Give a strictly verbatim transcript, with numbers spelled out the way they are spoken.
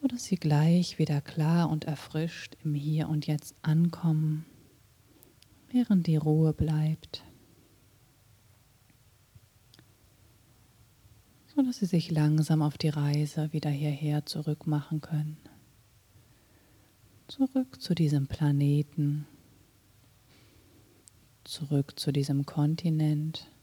sodass Sie gleich wieder klar und erfrischt im Hier und Jetzt ankommen, während die Ruhe bleibt, sodass Sie sich langsam auf die Reise wieder hierher zurück machen können. Zurück zu diesem Planeten, zurück zu diesem Kontinent,